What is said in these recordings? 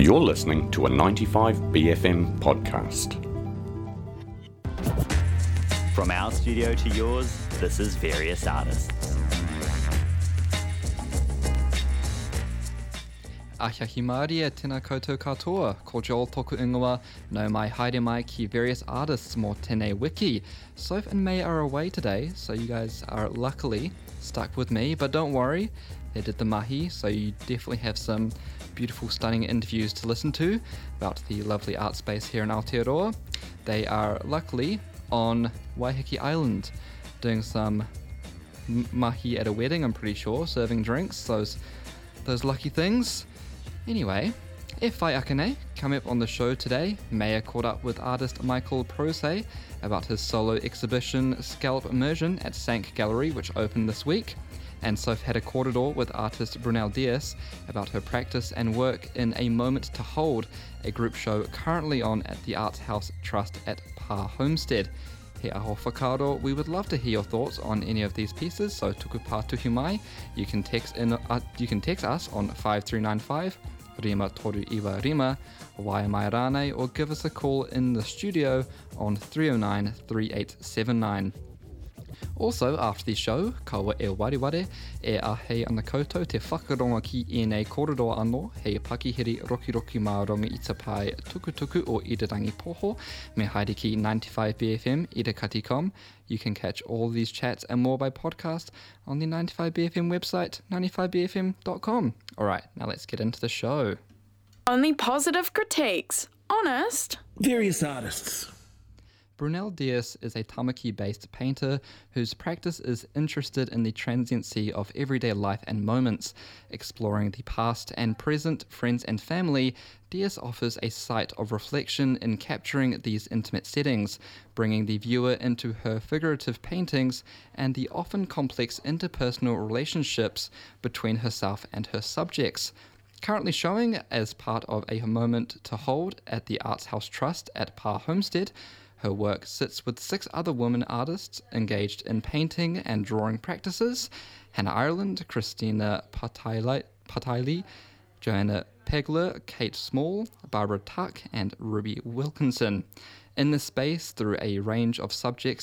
You're listening to a 95BFM podcast. From our studio to yours, this is Various Artists. Ahia himari e tēnā koutou katoa, ko Joel toku ingoa, no mai haere mai ki Various Artists mō tēnei wiki. Soph and May are away today, so you guys are luckily stuck with me, but don't worry, they did the mahi, so you definitely have some beautiful, stunning interviews to listen to about the lovely art space here in Aotearoa. They are luckily on Waiheke Island, doing some mahi at a wedding, I'm pretty sure, serving drinks, those lucky things. Anyway, e whai akane, coming up on the show today, Maya caught up with artist Michael Prose about his solo exhibition Scallop Immersion at Sank Gallery, which opened this week. And Soph had a corridor with artist Brunel Dias about her practice and work in A Moment to Hold, a group show currently on at the Arts House Trust at Pa Homestead. He aho whakaaro, we would love to hear your thoughts on any of these pieces, so tuku pātuhi mai. You can text us on 5395, rima toru iwa rima, wai mai rānei, or give us a call in the studio on 309 3879. Also, after the show, kaua e wariware, e ahei ana koutou te whakaronga ki ēnei kororo anō, hei pakihiri roki mā ronga i te pai tukutuku o Irirangi Poho, me haere ki 95BFM irakati.com. You can catch all these chats and more by podcast on the 95BFM website, 95BFM.com. Alright, now let's get into the show. Only positive critiques. Honest. Various Artists. Brunel Dias is a Tamaki-based painter whose practice is interested in the transiency of everyday life and moments. Exploring the past and present, friends and family, Dias offers a site of reflection in capturing these intimate settings, bringing the viewer into her figurative paintings and the often complex interpersonal relationships between herself and her subjects. Currently showing as part of A Moment to Hold at the Arts House Trust at Pa Homestead, her work sits with 6 other women artists engaged in painting and drawing practices: Hannah Ireland, Christina Pataili, Joanna Pegler, Kate Small, Barbara Tuck, and Ruby Wilkinson. In this space, through a range of subjects,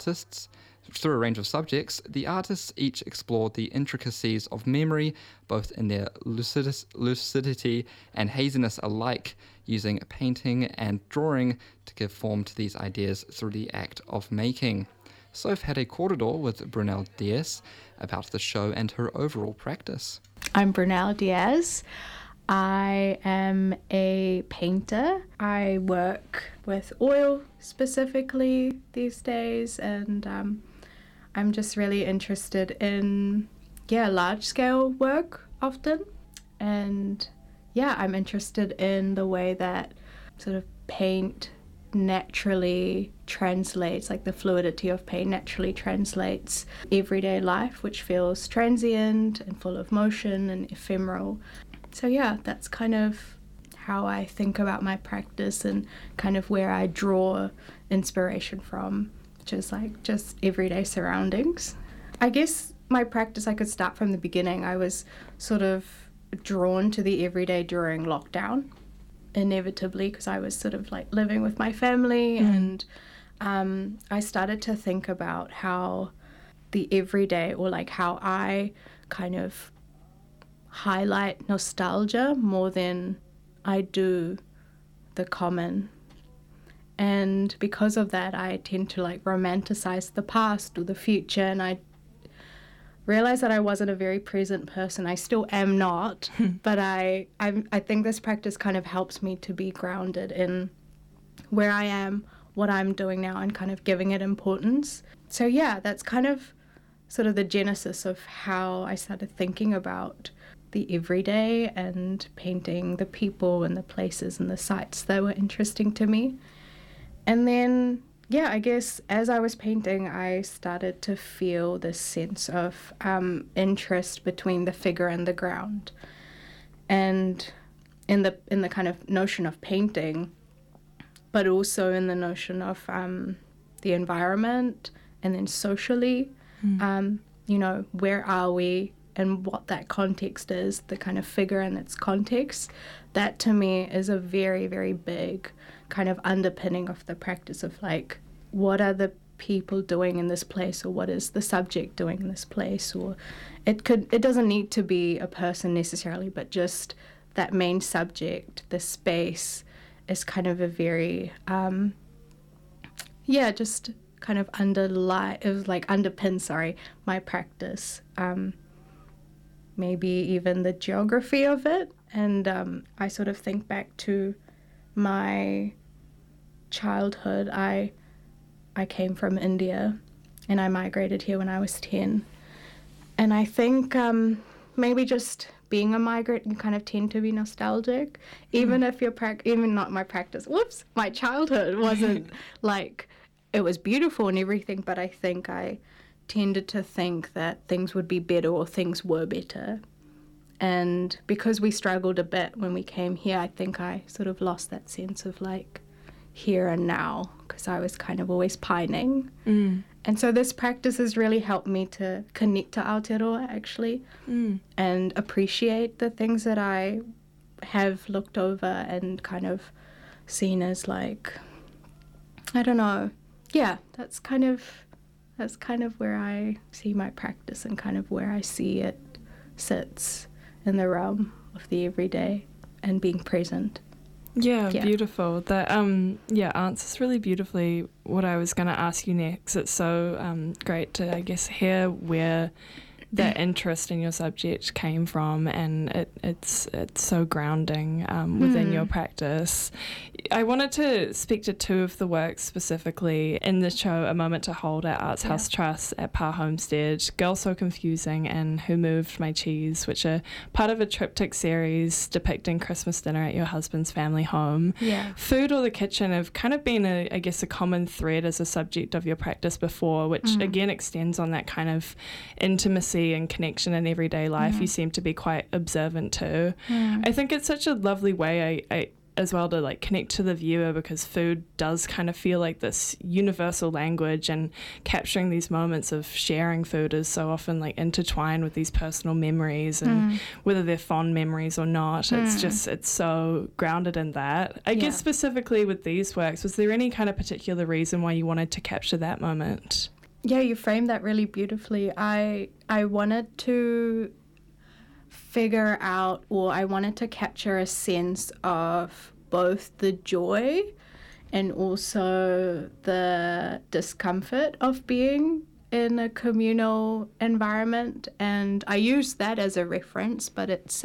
the artists each explored the intricacies of memory, both in their lucidity and haziness alike, using painting and drawing to give form to these ideas through the act of making. Soph had a corridor with Brunel Dias about the show and her overall practice. I'm Brunel Dias. I am a painter. I work with oil specifically these days, and I'm just really interested in large-scale work often. And I'm interested in the way that sort of paint naturally translates, like the fluidity of paint naturally translates everyday life, which feels transient and full of motion and ephemeral. So that's kind of how I think about my practice and kind of where I draw inspiration from, which is like just everyday surroundings. I guess my practice, I could start from the beginning. I was sort of drawn to the everyday during lockdown, inevitably, because I was sort of like living with my family, and I started to think about how the everyday, or like how I kind of highlight nostalgia more than I do the common. And because of that, I tend to like romanticize the past or the future, and I realized that I wasn't a very present person. I still am not, but I think this practice kind of helps me to be grounded in where I am, what I'm doing now, and kind of giving it importance. So that's kind of sort of the genesis of how I started thinking about the everyday and painting the people and the places and the sites that were interesting to me. And then I guess as I was painting, I started to feel this sense of interest between the figure and the ground. And in the kind of notion of painting, but also in the notion of the environment, and then socially, where are we and what that context is, the kind of figure and its context, that to me is a very, very big kind of underpinning of the practice of like, what are the people doing in this place, or what is the subject doing in this place, or it doesn't need to be a person necessarily, but just that main subject, the space, is kind of a very just kind of underpins my practice, maybe even the geography of it. And I sort of think back to my childhood. I came from India and I migrated here when I was 10. And I think maybe just being a migrant, you kind of tend to be nostalgic, even if even not my practice. My childhood wasn't like, it was beautiful and everything, but I think I tended to think that things would be better or things were better. And because we struggled a bit when we came here, I think I sort of lost that sense of like here and now, because I was kind of always pining. And so this practice has really helped me to connect to Aotearoa, actually, and appreciate the things that I have looked over and kind of seen as like, I don't know. Yeah, that's kind of where I see my practice and kind of where I see it sits in the realm of the everyday and being present. Yeah, beautiful. That answers really beautifully what I was going to ask you next. It's so great to, I guess, hear where that interest in your subject came from, and it's so grounding within your practice. I wanted to speak to two of the works specifically in the show, A Moment to Hold at Arts House Trust at Pa Homestead, Girl So Confusing and Who Moved My Cheese, which are part of a triptych series depicting Christmas dinner at your husband's family home. Yeah. Food or the kitchen have kind of been, a common thread as a subject of your practice before, which again extends on that kind of intimacy and connection in everyday life. You seem to be quite observant too. I think it's such a lovely way I as well to like connect to the viewer, because food does kind of feel like this universal language, and capturing these moments of sharing food is so often like intertwined with these personal memories, and whether they're fond memories or not, it's so grounded in that. I guess specifically with these works, was there any kind of particular reason why you wanted to capture that moment? Yeah, you framed that really beautifully. I wanted to figure out, or I wanted to capture a sense of both the joy and also the discomfort of being in a communal environment. And I use that as a reference, but it's,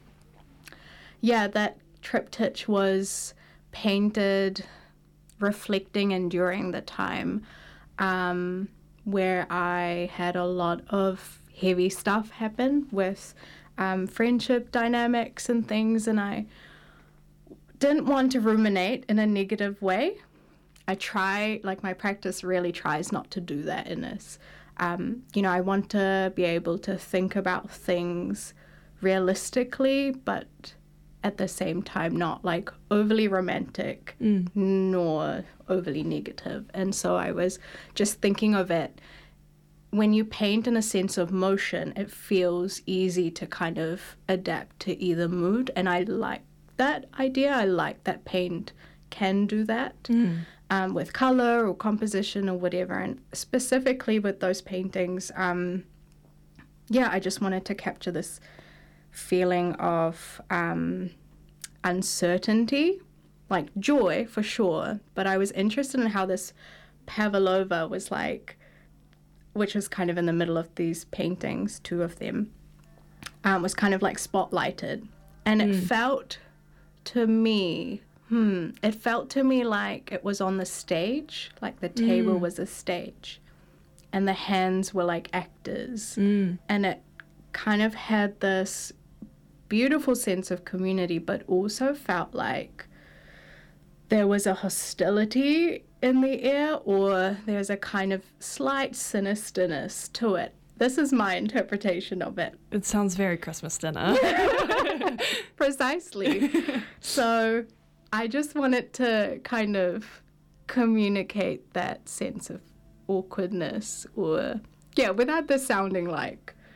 that triptych was painted reflecting and during the time where I had a lot of heavy stuff happen with friendship dynamics and things, and I didn't want to ruminate in a negative way. My practice really tries not to do that in this. I want to be able to think about things realistically, but at the same time not like overly romantic nor overly negative. And so I was just thinking of it, when you paint in a sense of motion, it feels easy to kind of adapt to either mood, and I like that idea. I like that paint can do that with color or composition or whatever. And specifically with those paintings, I just wanted to capture this feeling of uncertainty, like joy for sure, but I was interested in how this Pavlova was like, which was kind of in the middle of these paintings, two of them, was kind of like spotlighted. And it felt to me like it was on the stage, like the table was a stage and the hands were like actors. And it kind of had this beautiful sense of community, but also felt like there was a hostility in the air, or there's a kind of slight sinisterness to it. This is my interpretation of it. It sounds very Christmas dinner. Precisely. So I just wanted to kind of communicate that sense of awkwardness, or, without this sounding like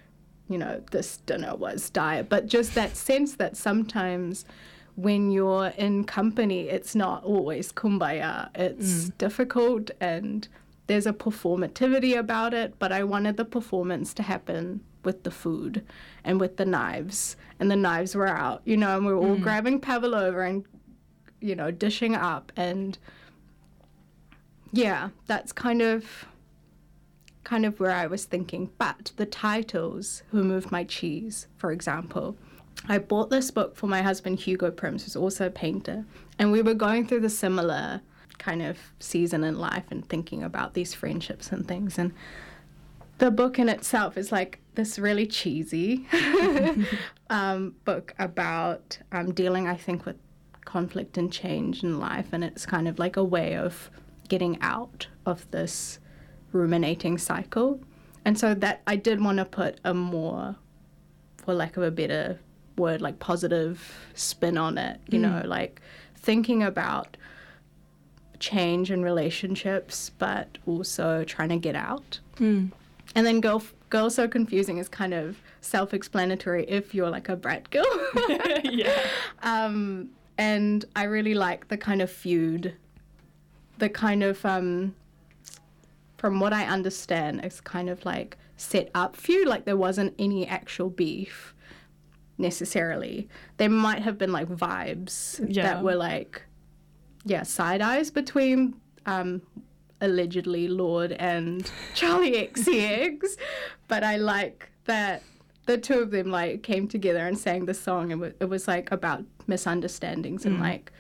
this dinner was dire, but just that sense that sometimes when you're in company, it's not always kumbaya. It's difficult and there's a performativity about it, but I wanted the performance to happen with the food and with the knives. And the knives were out, and we were all grabbing pavlova and, dishing up. And yeah, that's kind of where I was thinking. But the titles, Who Moved My Cheese, for example, I bought this book for my husband, Hugo Prims, who's also a painter, and we were going through the similar kind of season in life and thinking about these friendships and things. And the book in itself is like this really cheesy book about dealing, I think, with conflict and change in life, and it's kind of like a way of getting out of this ruminating cycle. And so that I did want to put a more, for lack of a better word, like positive spin on it, like thinking about change in relationships, but also trying to get out. And then Girl So Confusing is kind of self-explanatory if you're like a brat girl. And I really like the kind of feud, the kind of, from what I understand, it's kind of like set up feud, like there wasn't any actual beef necessarily. There might have been like vibes that were like, side eyes between allegedly Lorde and Charlie XCX, but I like that the two of them like came together and sang the song, and it was like about misunderstandings and like,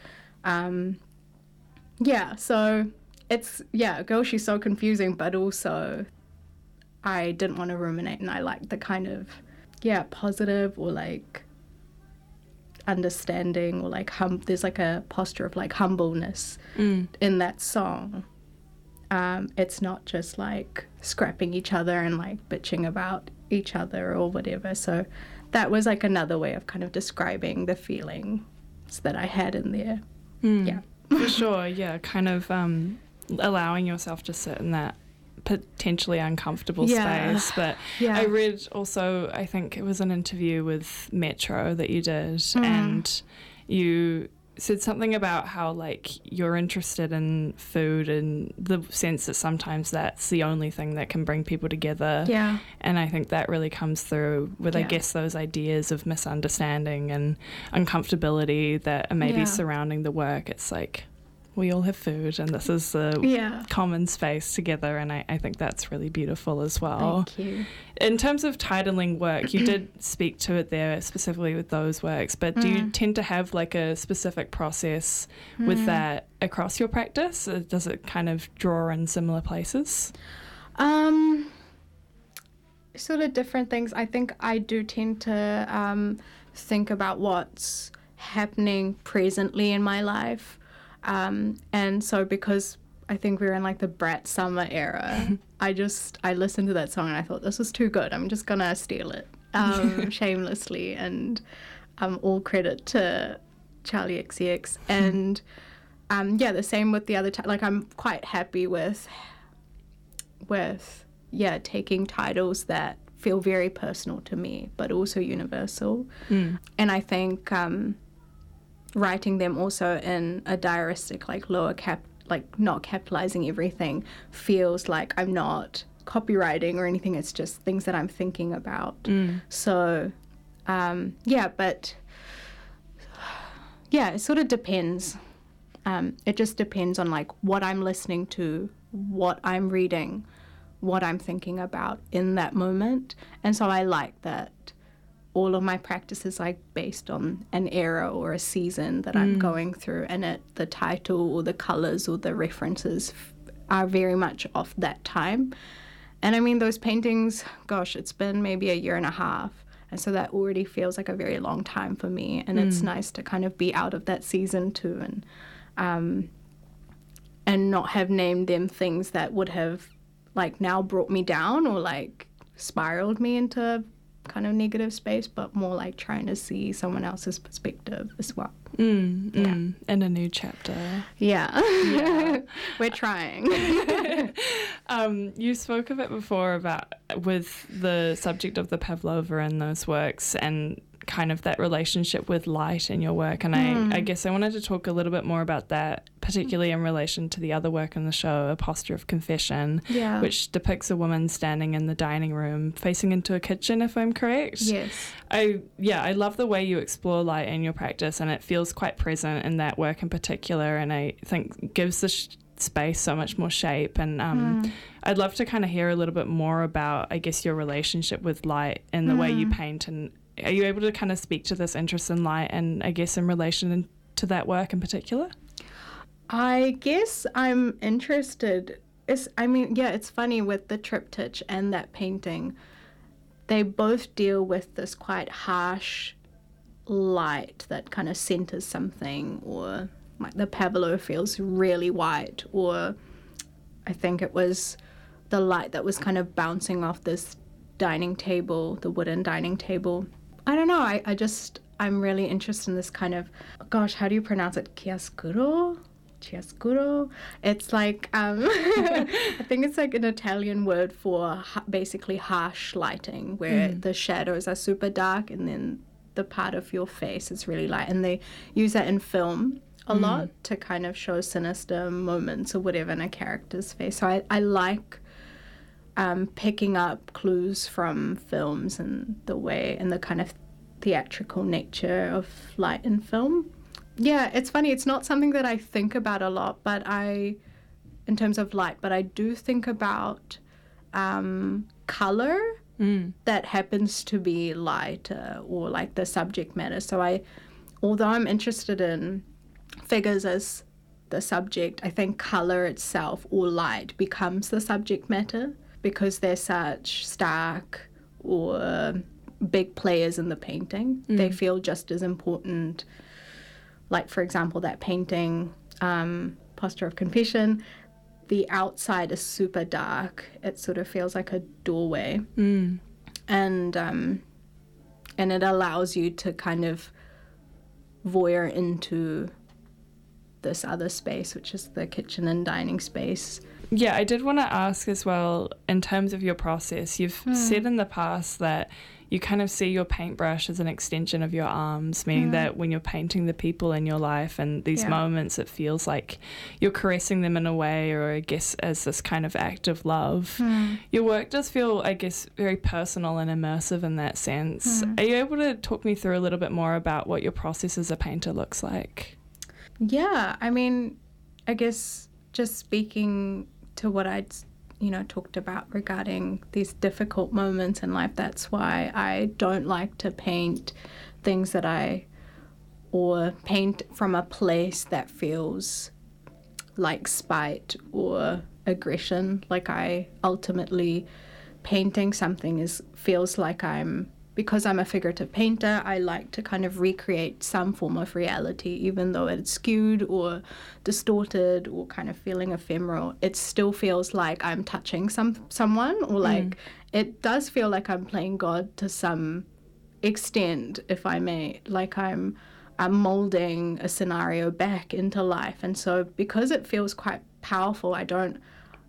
so it's, Girl, She's So Confusing, but also I didn't want to ruminate, and I liked the kind of, positive or like understanding, or like there's like a posture of like humbleness in that song. It's not just like scrapping each other and like bitching about each other or whatever. So that was like another way of kind of describing the feelings that I had in there. For sure, kind of allowing yourself to sit in that potentially uncomfortable space. But I read also, I think it was an interview with Metro that you did, and you said something about how like you're interested in food and the sense that sometimes that's the only thing that can bring people together. And I think that really comes through with I guess those ideas of misunderstanding and uncomfortability that are maybe surrounding the work. It's like we all have food and this is the common space together, and I think that's really beautiful as well. Thank you. In terms of titling work, you did speak to it there specifically with those works, but do you tend to have like a specific process with that across your practice? Does it kind of draw in similar places? Sort of different things. I think I do tend to think about what's happening presently in my life. And so because I think we were in like the brat summer era, I listened to that song and I thought, this was too good. I'm just going to steal it shamelessly, and all credit to Charlie XCX. And the same with the other, like I'm quite happy with taking titles that feel very personal to me, but also universal. And I think writing them also in a diaristic, like lower cap, like not capitalizing everything, feels like I'm not copywriting or anything. It's just things that I'm thinking about. So, it sort of depends. It just depends on like what I'm listening to, what I'm reading, what I'm thinking about in that moment. And so I like that all of my practice is like based on an era or a season that I'm going through, and the title or the colors or the references are very much of that time. And I mean, those paintings, gosh, it's been maybe a year and a half, and so that already feels like a very long time for me, and it's nice to kind of be out of that season too, and not have named them things that would have like now brought me down or like spiraled me into kind of negative space, but more like trying to see someone else's perspective as well. In a new chapter. Yeah. We're trying. You spoke of it before about with the subject of the Pavlova in those works and kind of that relationship with light in your work. And I guess I wanted to talk a little bit more about that, particularly in relation to the other work in the show, A Posture of Confession, which depicts a woman standing in the dining room facing into a kitchen, if I'm correct. Yes. I love the way you explore light in your practice, and it feels quite present in that work in particular, and I think gives the space so much more shape. And I'd love to kind of hear a little bit more about, I guess, your relationship with light and the way you paint. And are you able to kind of speak to this interest in light and, I guess, in relation to that work in particular? I guess I'm interested. It's funny with the triptych and that painting. They both deal with this quite harsh light that kind of centers something, or like the Pavlova feels really white, or I think it was the light that was kind of bouncing off this dining table, the wooden dining table. I don't know, I'm really interested in this kind of, gosh, how do you pronounce it? Chiaroscuro? It's like, I think it's like an Italian word for basically harsh lighting, where the shadows are super dark and then the part of your face is really light. And they use that in film a lot to kind of show sinister moments or whatever in a character's face. So I like picking up clues from films and the way and the kind of theatrical nature of light in film. Yeah, it's funny. It's not something that I think about a lot, but in terms of light, but I do think about color that happens to be lighter, or like the subject matter. So although I'm interested in figures as the subject, I think color itself or light becomes the subject matter because they're such stark or big players in the painting. They feel just as important. Like, for example, that painting, Posture of Confession, the outside is super dark. It sort of feels like a doorway. And it allows you to kind of voyeur into this other space, which is the kitchen and dining space. Yeah, I did want to ask as well, in terms of your process, you've said in the past that you kind of see your paintbrush as an extension of your arms, meaning that when you're painting the people in your life and these moments, it feels like you're caressing them in a way, or I guess as this kind of act of love. Your work does feel, I guess, very personal and immersive in that sense. Are you able to talk me through a little bit more about what your process as a painter looks like? Yeah, I mean, I guess just speaking to what I'd talked about regarding these difficult moments in life, that's why I don't like to paint things or paint from a place that feels like spite or aggression. Like, I ultimately, painting something feels like because I'm a figurative painter, I like to kind of recreate some form of reality, even though it's skewed or distorted or kind of feeling ephemeral. It still feels like I'm touching someone, or like it does feel like I'm playing God to some extent, if I may. Like I'm molding a scenario back into life, and so because it feels quite powerful, I don't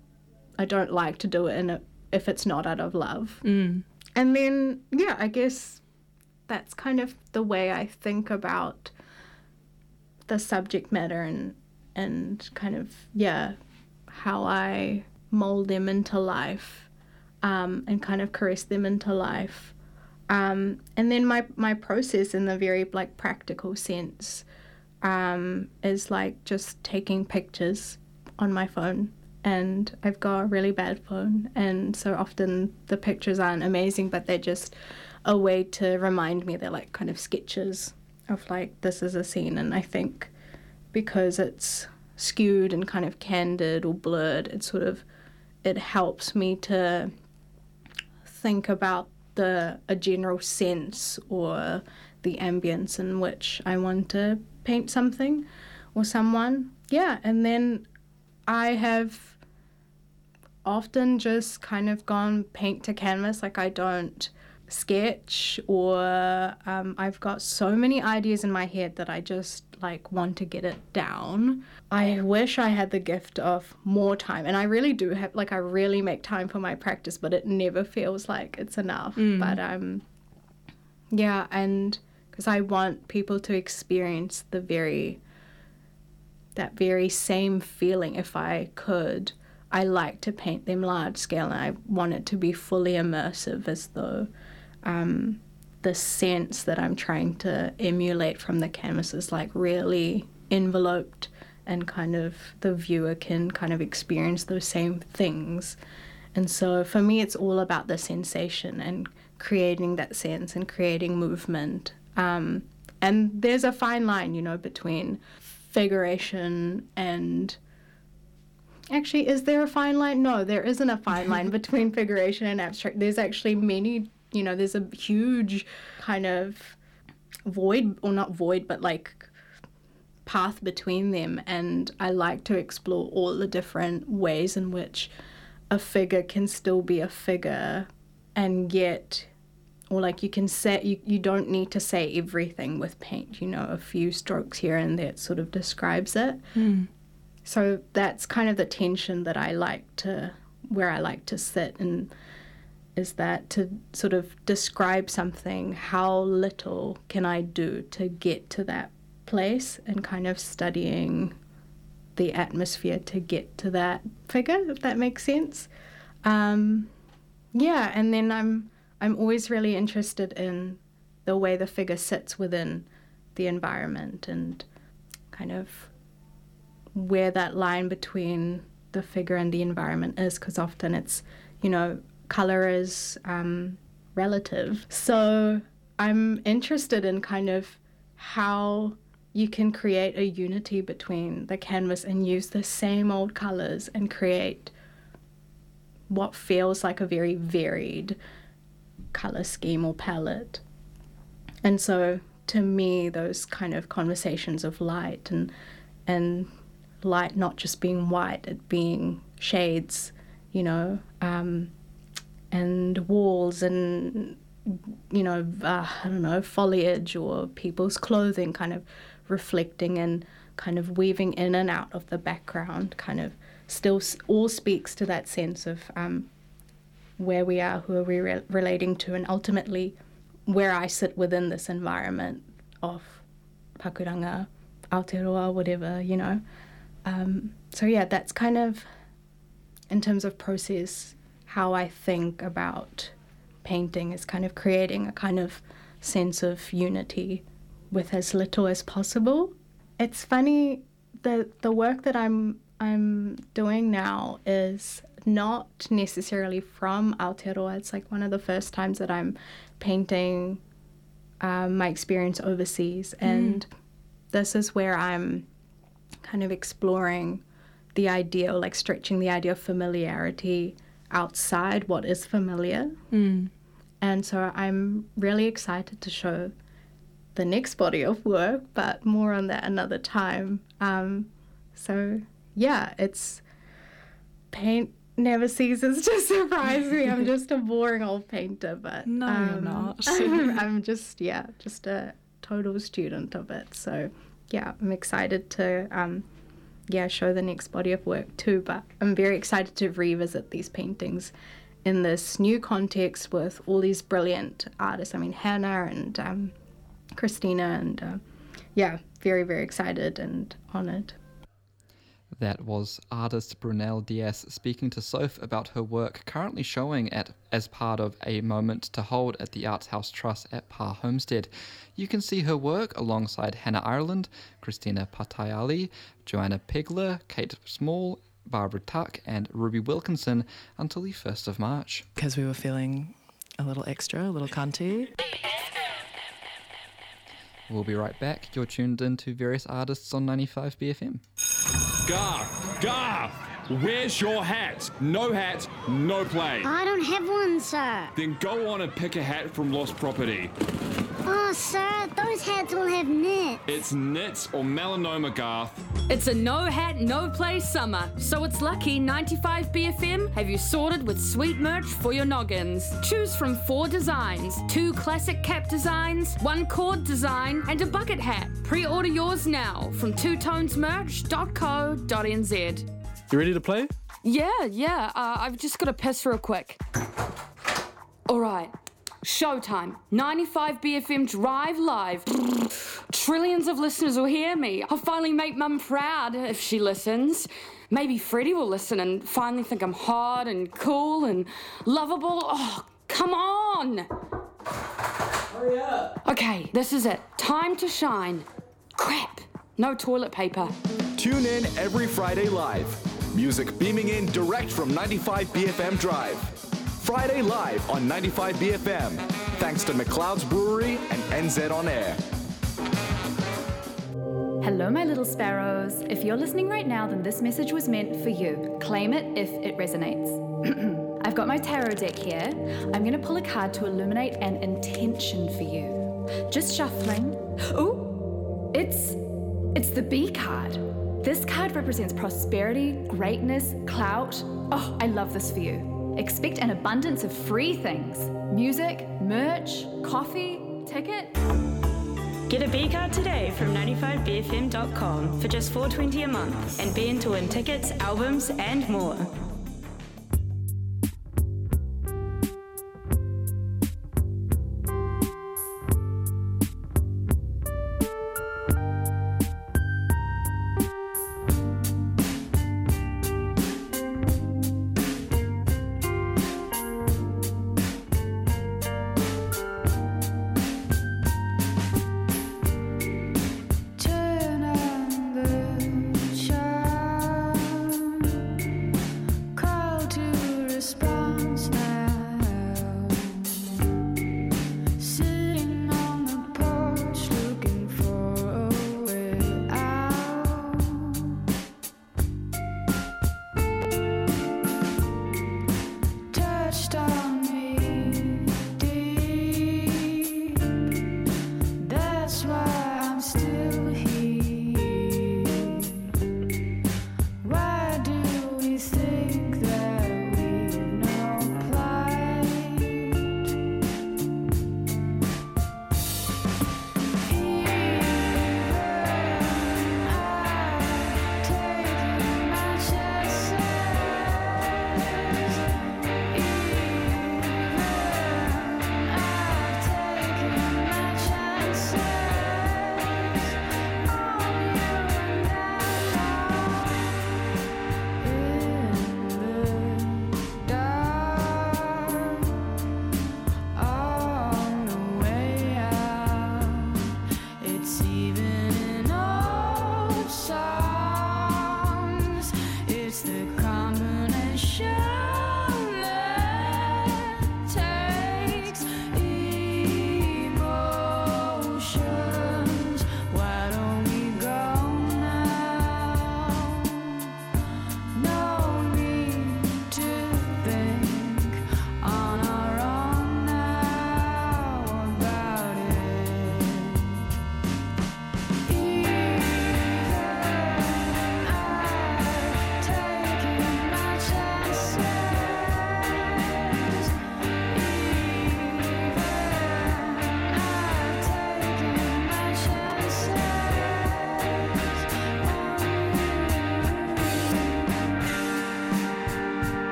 like to do it if it's not out of love. And then, I guess that's kind of the way I think about the subject matter and kind of, how I mold them into life and kind of caress them into life. And then my process in the very, like, practical sense is, like, just taking pictures on my phone. And I've got a really bad phone, and so often the pictures aren't amazing, but they're just a way to remind me. They're like kind of sketches of like, this is a scene. And I think because it's skewed and kind of candid or blurred, it helps me to think about a general sense or the ambience in which I want to paint something or someone. Yeah, and then I have often just kind of gone paint to canvas. Like, I don't sketch, or I've got so many ideas in my head that I just like want to get it down. I wish I had the gift of more time, and I really do have, like, I really make time for my practice, but it never feels like it's enough. But yeah, and because I want people to experience that very same feeling. If I could, I like to paint them large scale, and I want it to be fully immersive, as though the sense that I'm trying to emulate from the canvas is like really enveloped, and kind of the viewer can kind of experience those same things. And so for me, it's all about the sensation and creating that sense and creating movement. And there's a fine line, you know, between figuration and... Actually, is there a fine line? No, there isn't a fine line between figuration and abstract. There's actually many, you know, there's a huge kind of void, or not void, but like path between them. And I like to explore all the different ways in which a figure can still be a figure, and yet, or like you can say, you don't need to say everything with paint, you know, a few strokes here and there sort of describes it. So that's kind of the tension that where I like to sit, and is that to sort of describe something, how little can I do to get to that place, and kind of studying the atmosphere to get to that figure, if that makes sense. Yeah, and then I'm always really interested in the way the figure sits within the environment, and kind of where that line between the figure and the environment is, because often it's, you know, color is relative. So I'm interested in kind of how you can create a unity between the canvas and use the same old colors and create what feels like a very varied color scheme or palette. And so to me, those kind of conversations of light and light not just being white, it being shades, you know, and walls, and, you know, I don't know, foliage or people's clothing, kind of reflecting and kind of weaving in and out of the background, kind of still all speaks to that sense of where we are, who are we relating to, and ultimately where I sit within this environment of Pakuranga, Aotearoa, whatever, you know. So yeah, that's kind of, in terms of process, how I think about painting, is kind of creating a kind of sense of unity with as little as possible. It's funny, the work that I'm doing now is not necessarily from Aotearoa. It's like one of the first times that I'm painting my experience overseas, and this is where I'm kind of exploring the idea, or like stretching the idea of familiarity outside what is familiar. And so I'm really excited to show the next body of work, but more on that another time. So yeah, it's paint never ceases to surprise me. I'm just a boring old painter, but No, you're not. I'm just a total student of it. So yeah, I'm excited to show the next body of work too, but I'm very excited to revisit these paintings in this new context with all these brilliant artists. I mean, Hannah and Christina, and very, very excited and honoured. That was artist Brunel Diaz speaking to Soph about her work currently showing as part of a moment to hold at the Arts House Trust at Pa Homestead. You can see her work alongside Hannah Ireland, Christina Patayali, Joanna Pegler, Kate Small, Barbara Tuck and Ruby Wilkinson until the 1st of March. Because we were feeling a little extra, a little cunty. We'll be right back. You're tuned in to Various Artists on 95 BFM. Garth, where's your hat? No hat, no play. I don't have one, sir. Then go on and pick a hat from Lost Property. Oh, sir, those hats all have knits. It's knits or melanoma, Garth. It's a no hat, no play summer, so it's lucky 95BFM have you sorted with sweet merch for your noggins. Choose from 4 designs, 2 classic cap designs, 1 cord design, and a bucket hat. Pre-order yours now from twotonesmerch.co.nz. You ready to play? Yeah, I've just got to piss real quick. All right. Showtime. 95BFM Drive Live. Trillions of listeners will hear me. I'll finally make Mum proud if she listens. Maybe Freddie will listen and finally think I'm hot and cool and lovable. Oh, come on! Hurry up! Okay, this is it. Time to shine. Crap. No toilet paper. Tune in every Friday live. Music beaming in direct from 95BFM Drive. Friday live on 95BFM. Thanks to McLeod's Brewery and NZ On Air. Hello, my little sparrows. If you're listening right now, then this message was meant for you. Claim it if it resonates. I've got my tarot deck here. I'm going to pull a card to illuminate an intention for you. Just shuffling. Ooh, it's the B card. This card represents prosperity, greatness, clout. Oh, I love this for you. Expect an abundance of free things. Music, merch, coffee, ticket. Get a B card today from 95bfm.com for just $4.20 a month and be in to win tickets, albums, and more.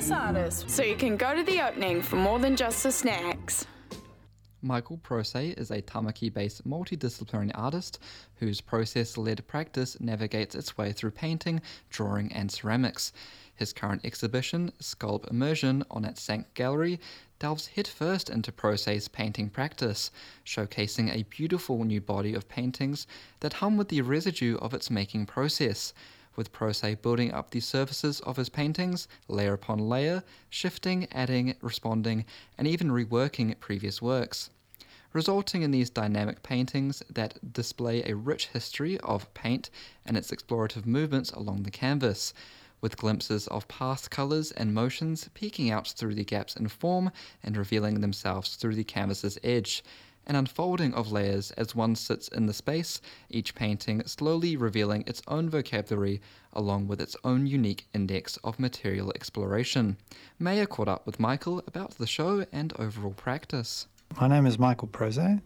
Various Artists, so you can go to the opening for more than just the snacks. Michael Prosay is a Tamaki-based multidisciplinary artist whose process-led practice navigates its way through painting, drawing and ceramics. His current exhibition, Sculpt Immersion, on at Sank Gallery, delves headfirst into Prosay's painting practice, showcasing a beautiful new body of paintings that hum with the residue of its making process, with Prosay building up the surfaces of his paintings, layer upon layer, shifting, adding, responding, and even reworking previous works, resulting in these dynamic paintings that display a rich history of paint and its explorative movements along the canvas, with glimpses of past colours and motions peeking out through the gaps in form and revealing themselves through the canvas's edge, an unfolding of layers as one sits in the space, each painting slowly revealing its own vocabulary along with its own unique index of material exploration. Maya caught up with Michael about the show and overall practice. My name is Michael Prosay.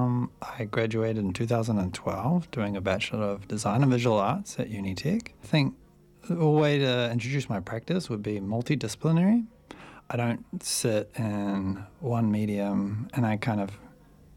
I graduated in 2012 doing a Bachelor of Design and Visual Arts at Unitec. I think a way to introduce my practice would be multidisciplinary. I don't sit in one medium and I kind of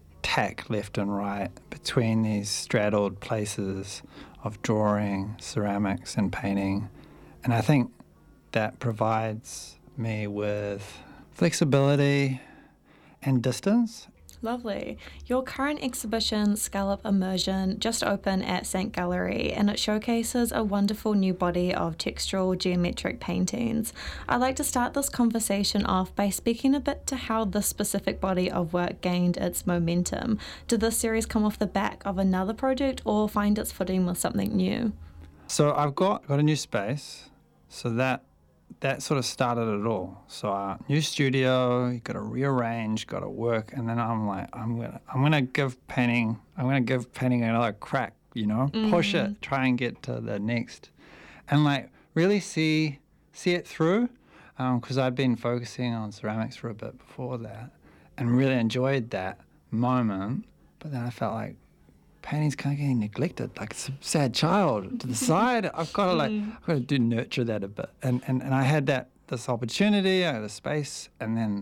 tack left and right between these straddled places of drawing, ceramics and painting. And I think that provides me with flexibility and distance. Lovely. Your current exhibition, Sculpt Immersion, just opened at Sank Gallery, and it showcases a wonderful new body of textural geometric paintings. I'd like to start this conversation off by speaking a bit to how this specific body of work gained its momentum. Did this series come off the back of another project or find its footing with something new? So I've got a new space, so that sort of started it all. So new studio, you got to rearrange, got to work, and then I'm like, I'm gonna give painting another crack, push it, try and get to the next, and like really see it through, because I'd been focusing on ceramics for a bit before that, and really enjoyed that moment. But then I felt like painting's kind of getting neglected, like it's a sad child to the side. I've got to nurture that a bit, and I had this opportunity, I had a space, and then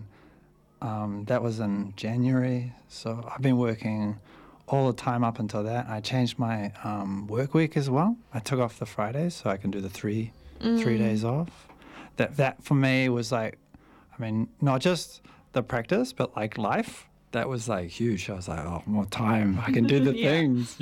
that was in January. So I've been working all the time up until that. I changed my work week as well. I took off the Fridays so I can do the three days off. That for me was like, I mean, not just the practice, but like life. That was like huge. I was like, oh, more time. I can do the things,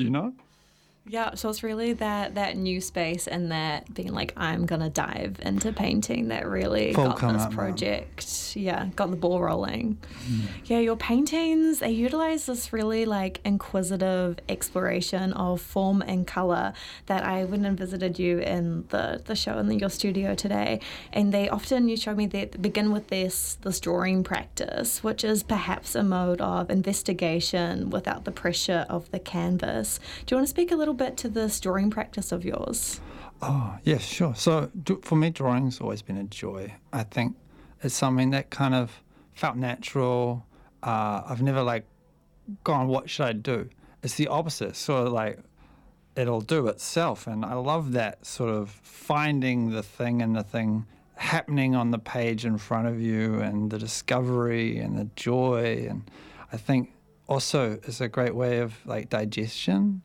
Yeah, so it's really that new space and that being like, I'm going to dive into painting that really got this project, got the ball rolling. Yeah, your paintings, they utilize this really like inquisitive exploration of form and colour that I went and visited you in the show in your studio today. And they often, you showed me, they begin with this drawing practice, which is perhaps a mode of investigation without the pressure of the canvas. Do you want to speak a little bit to this drawing practice of yours? Oh, yes, sure. So for me, drawing's always been a joy. I think it's something that kind of felt natural. I've never like gone, what should I do? It's the opposite, sort of like it'll do itself. And I love that sort of finding the thing and the thing happening on the page in front of you and the discovery and the joy. And I think also it's a great way of like digestion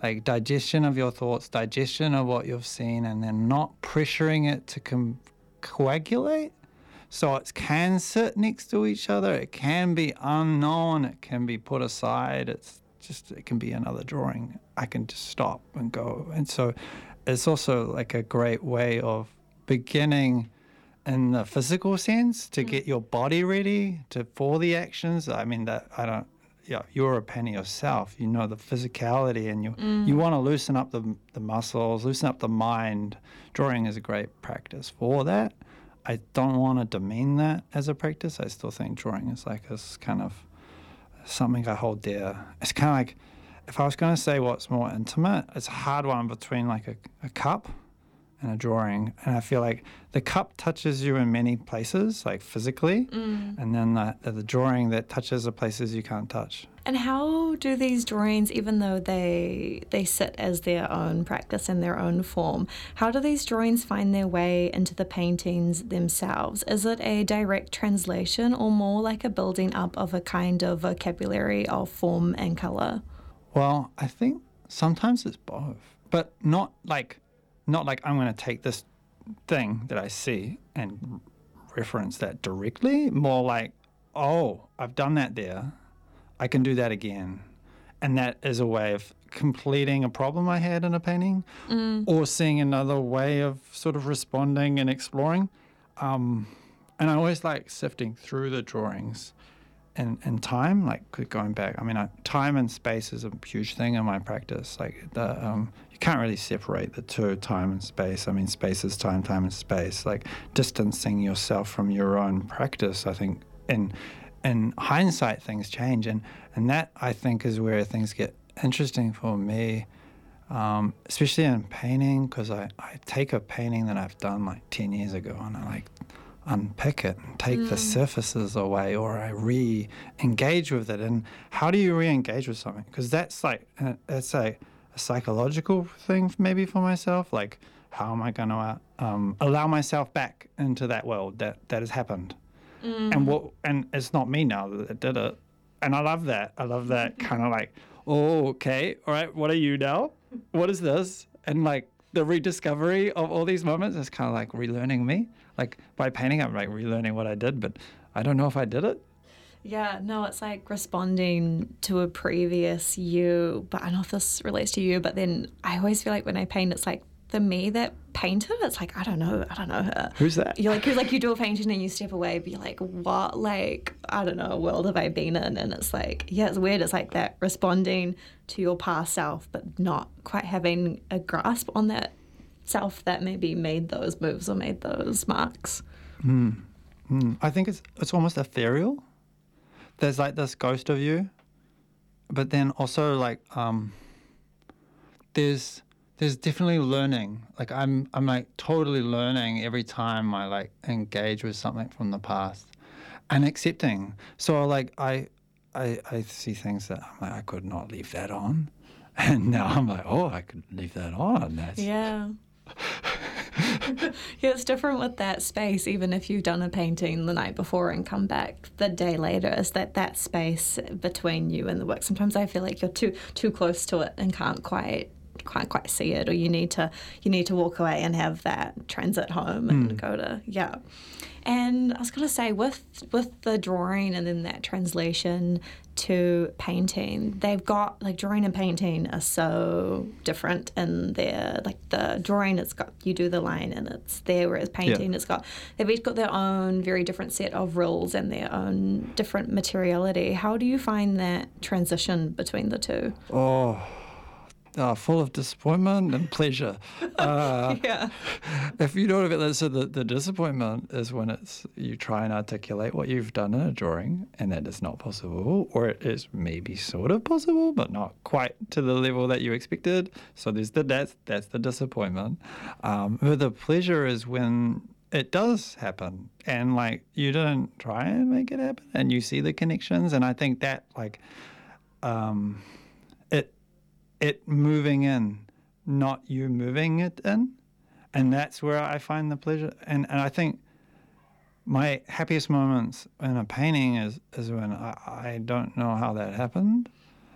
of your thoughts, digestion of what you've seen, and then not pressuring it to coagulate. So it can sit next to each other. It can be unknown. It can be put aside. It can be another drawing. I can just stop and go. And so it's also like a great way of beginning in the physical sense to get your body ready for the actions. I mean, you're a painter yourself. You know the physicality, and you want to loosen up the muscles, loosen up the mind. Drawing is a great practice for that. I don't want to demean that as a practice. I still think drawing is like this kind of something I hold dear. It's kind of like, if I was going to say what's more intimate, it's a hard one between like a cup and a drawing. And I feel like the cup touches you in many places, like physically, and then the drawing that touches the places you can't touch. And how do these drawings, even though they sit as their own practice and their own form, how do these drawings find their way into the paintings themselves? Is it a direct translation or more like a building up of a kind of vocabulary of form and colour? Well, I think sometimes it's both, but not like I'm going to take this thing that I see and reference that directly. More like, oh, I've done that there, I can do that again. And that is a way of completing a problem I had in a painting or seeing another way of sort of responding and exploring. And I always like sifting through the drawings and time, like going back. I mean, time and space is a huge thing in my practice. Like you can't really separate the two, time and space. I mean, space is time, time is space. Like distancing yourself from your own practice, I think, in hindsight, things change. And that, I think, is where things get interesting for me, especially in painting, because I take a painting that I've done like 10 years ago and I like unpick it and take the surfaces away, or I re-engage with it. And how do you re-engage with something? Because that's like it's a psychological thing maybe for myself. Like, how am I going to allow myself back into that world that has happened? And it's not me now that did it. And I love that. I love that kind of like, oh, okay, all right, what are you now? What is this? And like the rediscovery of all these moments is kind of like relearning me. Like by painting, I'm like relearning what I did, but I don't know if I did it. Yeah, no, it's like responding to a previous you, but I don't know if this relates to you, but then I always feel like when I paint, it's like the me that painted, it's like, I don't know her. Who's that? You're like you do a painting and you step away, but you're like, what, like, I don't know, world have I been in? And it's like, yeah, it's weird. It's like that responding to your past self, but not quite having a grasp on that self that maybe made those moves or made those marks. I think it's almost ethereal. There's like this ghost of you, but then also like there's definitely learning. Like I'm like totally learning every time I like engage with something from the past and accepting. So like I see things that I'm like, I could not leave that on. And now I'm like, oh, I could leave that on. That's yeah. Yeah, it's different with that space, even if you've done a painting the night before and come back the day later, is that space between you and the work. Sometimes I feel like you're too close to it and can't quite see it, or you need to walk away and have that transit home and go to And I was going to say, with the drawing and then that translation to painting, they've got, like, drawing and painting are so different in their, like, the drawing, it's got, you do the line and it's there, whereas painting, they've each got their own very different set of rules and their own different materiality. How do you find that transition between the two? Full of disappointment and pleasure. Yeah. If you know about that, so the disappointment is when you try and articulate what you've done in a drawing and that is not possible, or it is maybe sort of possible, but not quite to the level that you expected. So there's that's the disappointment. But the pleasure is when it does happen and like you didn't try and make it happen and you see the connections. And I think that like it moving in, not you moving it in. And that's where I find the pleasure. And I think my happiest moments in a painting is when I don't know how that happened.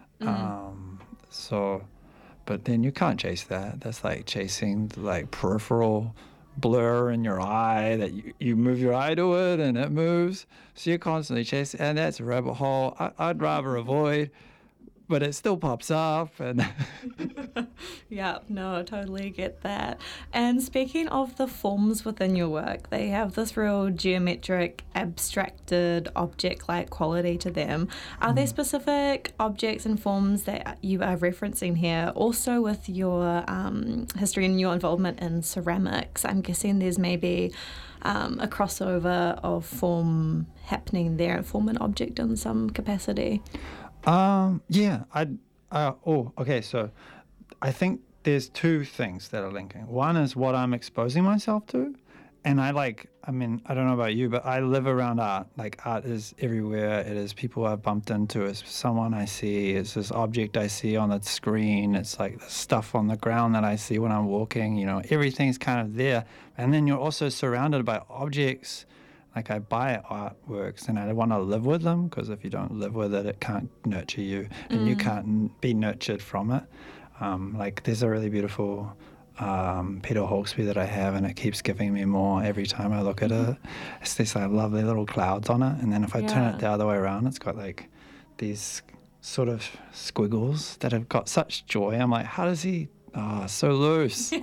But then you can't chase that. That's like chasing the like peripheral blur in your eye that you move your eye to it and it moves. So you're constantly chasing, and that's a rabbit hole I'd rather avoid. But it still pops up. And Yeah, no, totally get that. And speaking of the forms within your work, they have this real geometric, abstracted, object-like quality to them. Are there specific objects and forms that you are referencing here? Also with your history and your involvement in ceramics, I'm guessing there's maybe a crossover of form happening there, form and object in some capacity. So I think there's two things that are linking. One is what I'm exposing myself to, and I don't know about you, but I live around art. Like, art is everywhere. It is people I've bumped into. It's someone I see. It's this object I see on the screen. It's like the stuff on the ground that I see when I'm walking. You know, everything's kind of there. And then you're also surrounded by objects. Like, I buy artworks and I want to live with them, because if you don't live with it, it can't nurture you, and you can't be nurtured from it. Like, there's a really beautiful Peter Hawkesby that I have, and it keeps giving me more every time I look at it. It's these like lovely little clouds on it, and then if I turn it the other way around, it's got like these sort of squiggles that have got such joy. I'm like, how does he? Oh, so loose.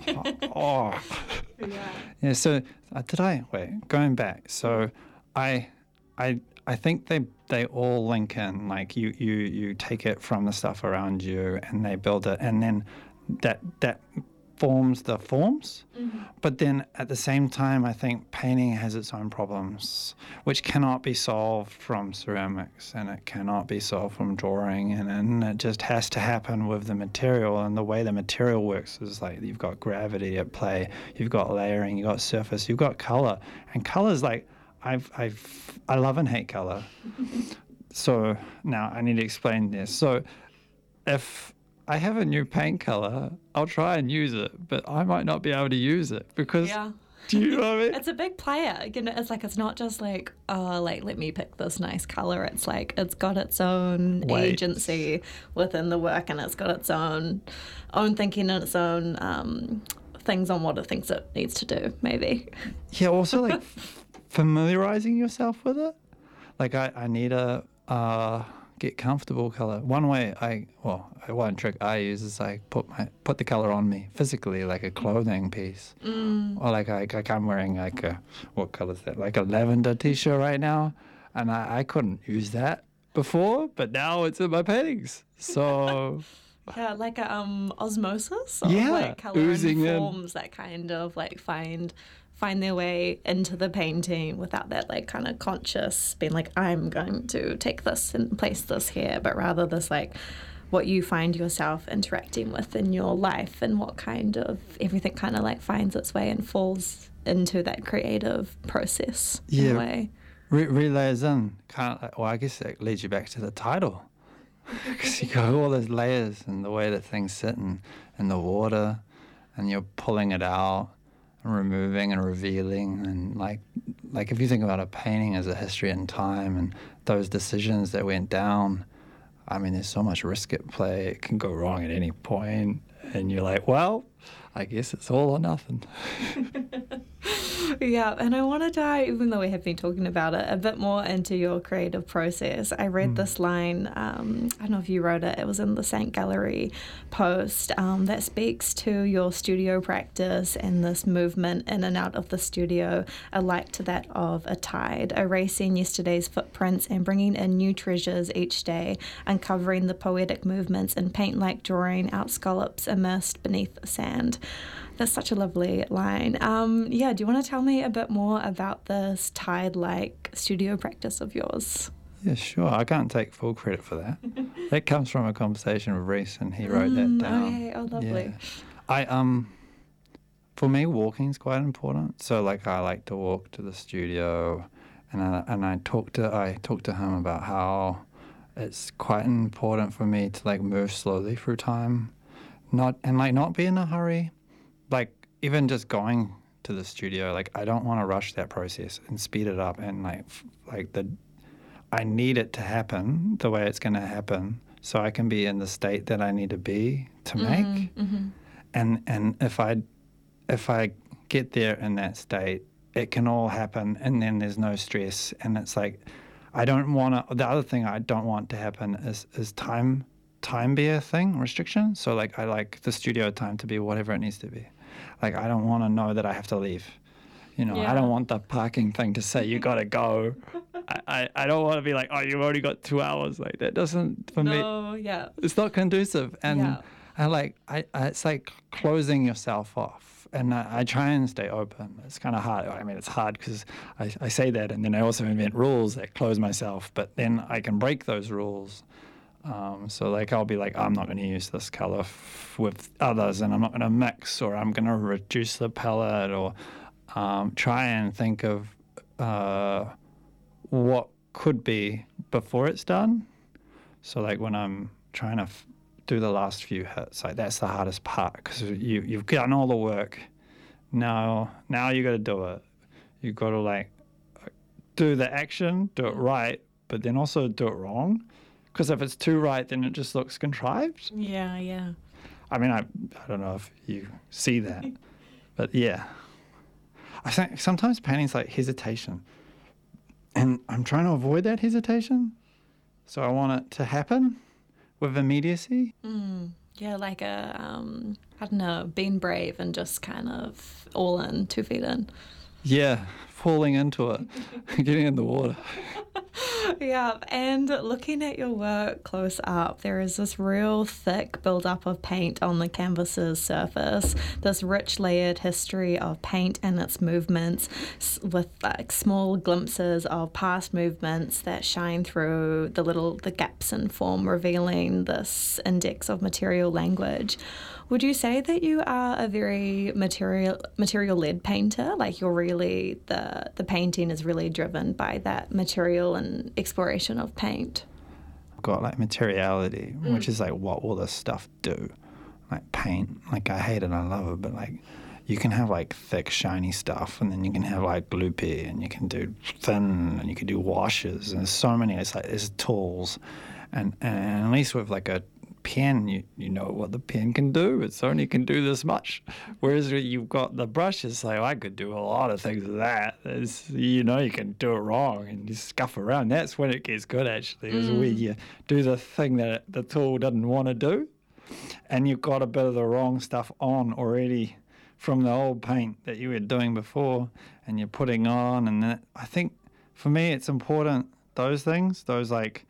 Yeah. So going back. So I think they all link in. Like you take it from the stuff around you, and they build it, and then that forms the forms. But then at the same time, I think painting has its own problems, which cannot be solved from ceramics, and it cannot be solved from drawing, and it just has to happen with the material. And the way the material works is like you've got gravity at play, you've got layering, you've got surface, you've got color, and color's like I love and hate color. So now I need to explain this. So if I have a new paint color, I'll try and use it, but I might not be able to use it because, do you know what I mean? It's a big player. You know, it's like, it's not just like, oh, like, let me pick this nice color. It's like, it's got its own agency within the work, and it's got its own thinking and its own things on what it thinks it needs to do, maybe. Yeah, also like familiarizing yourself with it. Like I need a get comfortable color. One trick I use is I put the color on me physically, like a clothing piece. Or like I'm wearing like what color is that? Like a lavender t-shirt right now, and I couldn't use that before, but now it's in my paintings. So yeah, like a osmosis of like color oozing and forms that kind of like find their way into the painting without that like kind of conscious being like, I'm going to take this and place this here, but rather this like what you find yourself interacting with in your life, and what kind of everything kind of like finds its way and falls into that creative process in a way. Layers in, kind of like, well, I guess that leads you back to the title, because you got all those layers and the way that things sit in the water, and you're pulling it out and removing and revealing, and like if you think about a painting as a history in time and those decisions that went down, I mean, there's so much risk at play. It can go wrong at any point, and you're like, well, I guess it's all or nothing. Yeah, and I want to dive, even though we have been talking about it, a bit more into your creative process. I read this line, I don't know if you wrote it, it was in the St. Gallery post, that speaks to your studio practice and this movement in and out of the studio, alike to that of a tide, erasing yesterday's footprints and bringing in new treasures each day, uncovering the poetic movements in paint-like drawing out scallops immersed beneath sand. That's such a lovely line. Do you want to tell me a bit more about this tide-like studio practice of yours? Yeah, sure. I can't take full credit for that. That comes from a conversation with Reese, and he wrote that down. Okay, lovely. Yeah. For me, walking's quite important. So, like, I like to walk to the studio, and I talk to him about how it's quite important for me to like move slowly through time, not be in a hurry. Like, even just going to the studio, like, I don't want to rush that process and speed it up, and I need it to happen the way it's going to happen, so I can be in the state that I need to be to make. Mm-hmm. And if I get there in that state, it can all happen, and then there's no stress. And it's like, the other thing I don't want to happen is time be a thing, restriction. So like, I like the studio time to be whatever it needs to be. Like, I don't want to know that I have to leave. You know, I don't want the parking thing to say you got to go. I don't want to be like, oh, you've already got 2 hours. Like, that doesn't, for me, it's not conducive. And it's like closing yourself off. And I try and stay open. It's kind of hard. I mean, it's hard because I say that, and then I also invent rules that close myself. But then I can break those rules. So like, I'll be like, I'm not going to use this color with others, and I'm not going to mix, or I'm going to reduce the palette, or try and think of what could be before it's done. So like when I'm trying to do the last few hits, like that's the hardest part because you've done all the work. Now you got to do it. You got to like do the action, do it right, but then also do it wrong. Because if it's too right, then it just looks contrived. Yeah. I mean, I don't know if you see that, but yeah. I think sometimes painting's like hesitation. And I'm trying to avoid that hesitation. So I want it to happen with immediacy. Yeah, like a, I don't know, being brave and just kind of all in, 2 feet in. Yeah, falling into it, getting in the water. Yeah, and looking at your work close up, there is this real thick build-up of paint on the canvas's surface, this rich layered history of paint and its movements with like small glimpses of past movements that shine through the gaps in form, revealing this index of material language. Would you say that you are a very material-led painter? Like you're really, the painting is really driven by that material and exploration of paint? I've got like materiality, which is like what will this stuff do? Like paint, like I hate it, I love it, but like you can have like thick, shiny stuff, and then you can have like gloopy, and you can do thin, and you can do washes, and there's so many, there's tools, and at least with like a pen, you know what the pen can do. It's only can do this much. Whereas you've got the brush, it's like, I could do a lot of things with that. You can do it wrong and you scuff around. That's when it gets good, actually, is when you do the thing that the tool doesn't want to do, and you've got a bit of the wrong stuff on already from the old paint that you were doing before, and you're putting on. And that, I think, for me, it's important, those things, those like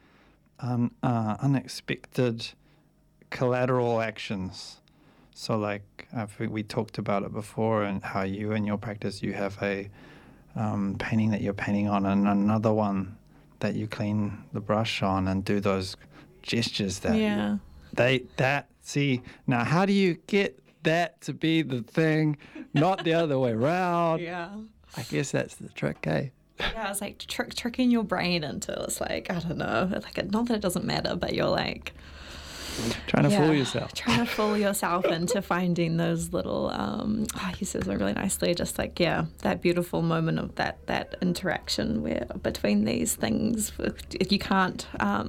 unexpected collateral actions. So like I think we talked about it before, and how you in your practice you have a painting that you're painting on, and another one that you clean the brush on and do those gestures that see, now how do you get that to be the thing, not the other way around? Yeah, I guess that's the trick, eh? Yeah, it's like tricking your brain into, it's like, I don't know, like not that it doesn't matter, but you're like trying to fool yourself. Trying to fool yourself into finding those little, he says it really nicely, just like, that beautiful moment of that interaction where between these things, if you can't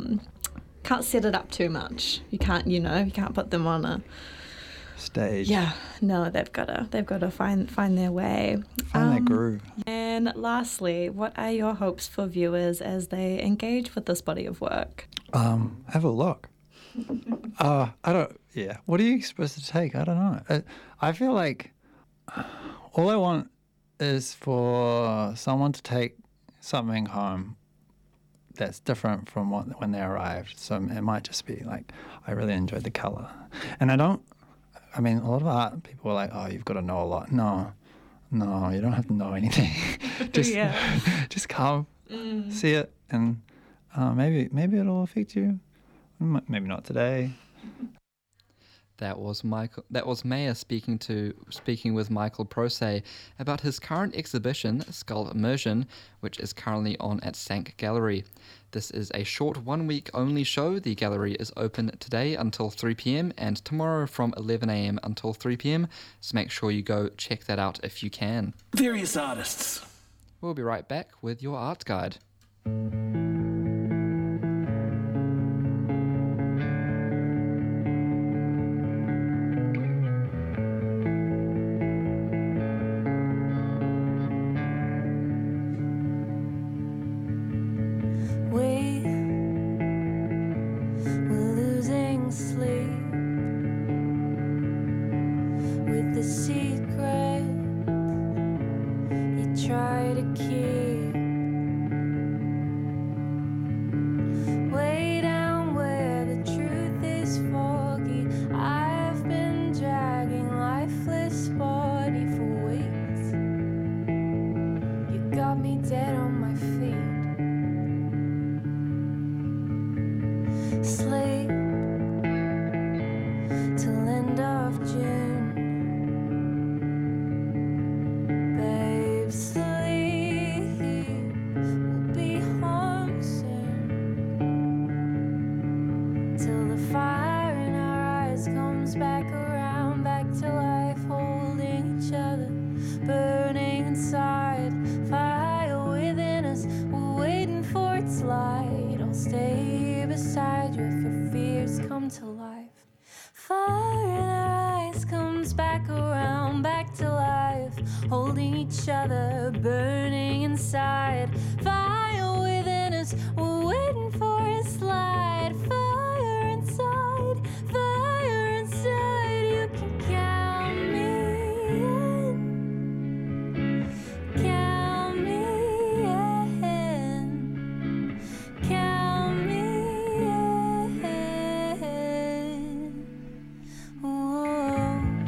set it up too much. You can't put them on a stage. Yeah, no, they've got to find their way. Find their groove. And lastly, what are your hopes for viewers as they engage with this body of work? Have a look. What are you supposed to take? I don't know. I feel like all I want is for someone to take something home that's different from when they arrived. So it might just be like, I really enjoyed the color. And a lot of art people are like, oh, you've got to know a lot. No, you don't have to know anything. Just come, see it, and maybe it'll affect you. Maybe not today. That was Maya speaking with Michael Procey about his current exhibition, Skull Immersion, which is currently on at Sank Gallery. This is a short 1 week only show. The gallery is open today until 3 p.m. and tomorrow from 11 a.m. until 3 p.m. So make sure you go check that out if you can. Various artists. We'll be right back with your art guide. holding each other, burning inside. Fire within us, we're waiting for a slide. Fire inside, you can count me in. Count me in. Count me in. Whoa.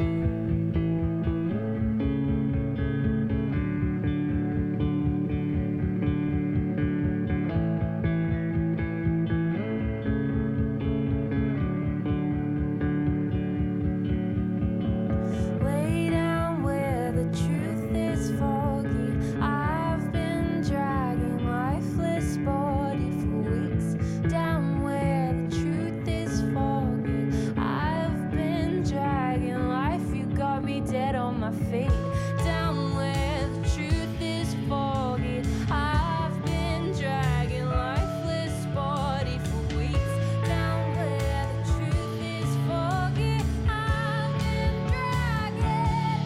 Way down where the truth is foggy, I've been dragging lifeless body for weeks. Down where the truth is foggy, I've been dragging life. You got me dead on my feet. Down where the truth is foggy, I've been dragging lifeless body for weeks. Down where the truth is foggy, I've been dragging.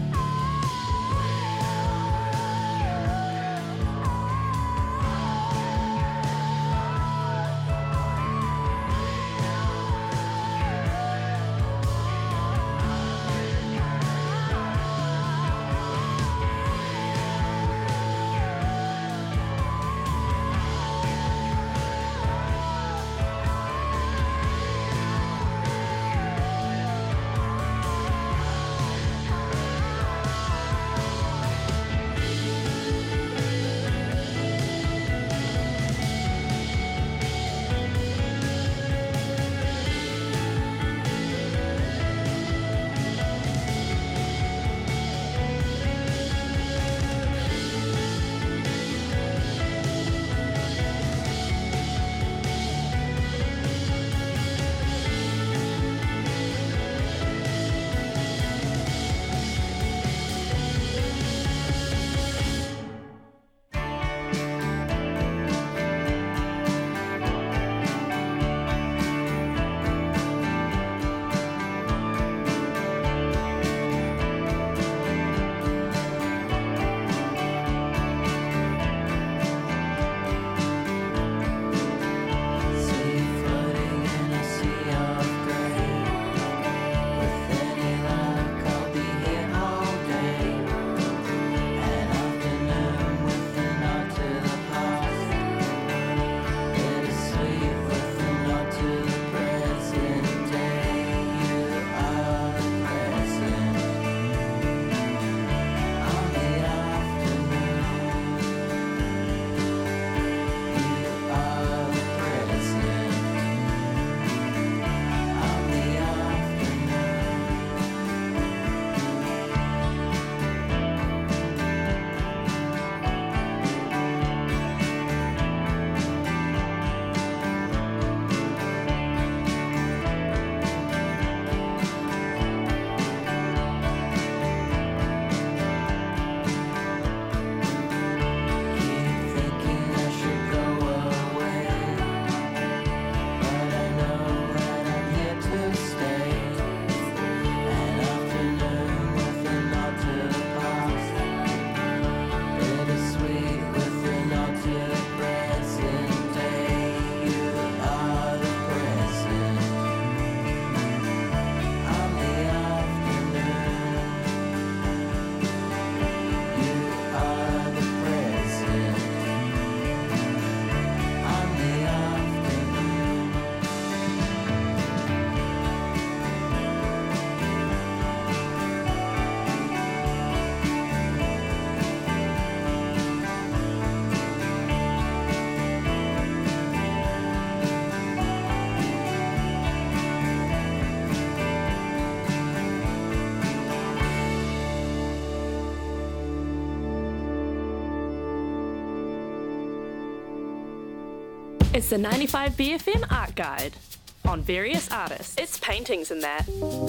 It's the 95BFM Art Guide on various artists. It's paintings and that.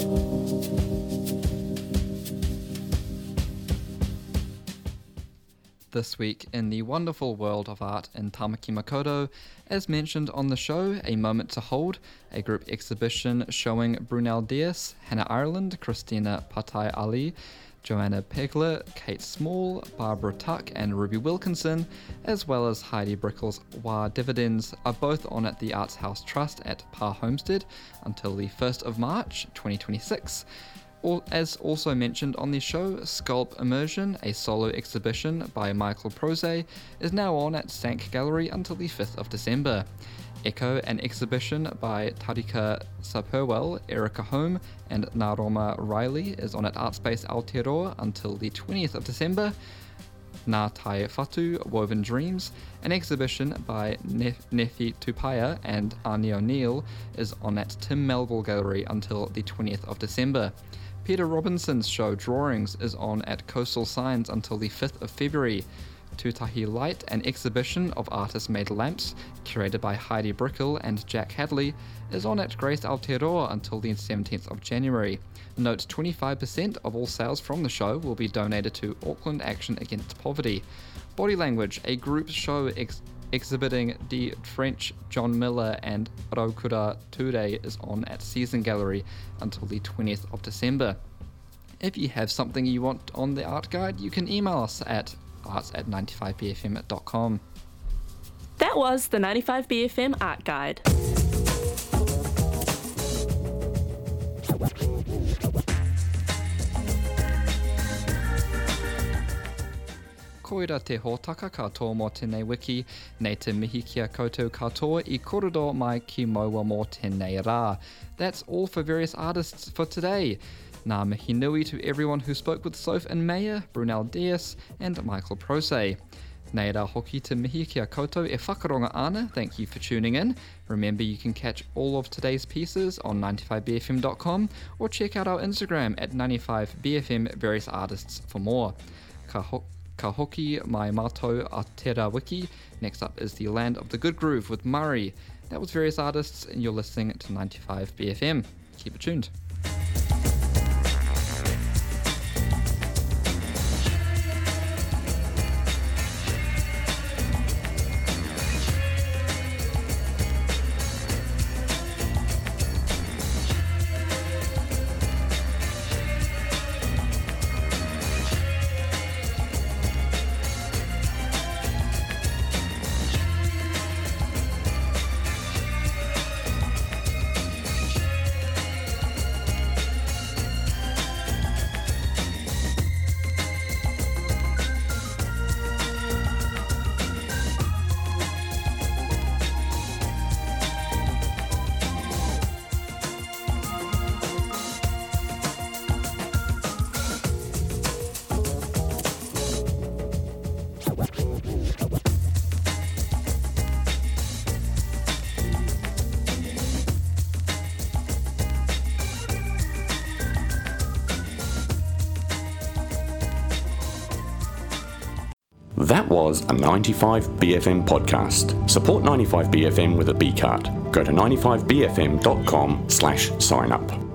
This week in the wonderful world of art in Tamaki Makaurau, as mentioned on the show, A Moment to Hold, a group exhibition showing Brunel Dias, Hannah Ireland, Christina Patai Ali, Joanna Pegler, Kate Small, Barbara Tuck and Ruby Wilkinson, as well as Heidi Brickell's Wah Dividends, are both on at the Arts House Trust at Parr Homestead until the 1st of March 2026. As also mentioned on the show, Sculpt Immersion, a solo exhibition by Michael Prose, is now on at Sank Gallery until the 5th of December. Echo, an exhibition by Tarika Saperwell, Erica Home, and Naroma Riley, is on at Artspace Aotearoa until the 20th of December. Ngā Tai Whatu, Woven Dreams, an exhibition by Nefi Tupaya and Arnie O'Neill, is on at Tim Melville Gallery until the 20th of December. Peter Robinson's show Drawings is on at Coastal Signs until the 5th of February. Tutahi Light, an exhibition of artist-made lamps, curated by Heidi Brickell and Jack Hadley, is on at Grace Aotearoa until the 17th of January. Note 25% of all sales from the show will be donated to Auckland Action Against Poverty. Body Language, a group show exhibiting the French John Miller and Raukura Ture, is on at Season Gallery until the 20th of December. If you have something you want on the art guide, you can email us at arts@95bfm.com. That was the 95BFM Art Guide. Koira te hōtaka katoa mō tēnei wiki, nei te mihi kia koutou katoa I kororo mai ki maua mō tēnei rā. That's all for various artists for today. Ngā mihi nui to everyone who spoke with Soph and Maya, Brunel Dias and Michael Prose. Nei rā hoki te mihi kia koutou e whakaronga ana, thank you for tuning in. Remember you can catch all of today's pieces on 95bfm.com or check out our Instagram at 95bfm various artists for more. Ka hoki mai mātou a tērā wiki. Next up is The Land of the Good Groove with Murray. That was various artists and you're listening to 95BFM. Keep it tuned. That was a 95BFM podcast. Support 95BFM with a B card. Go to 95bfm.com/sign up.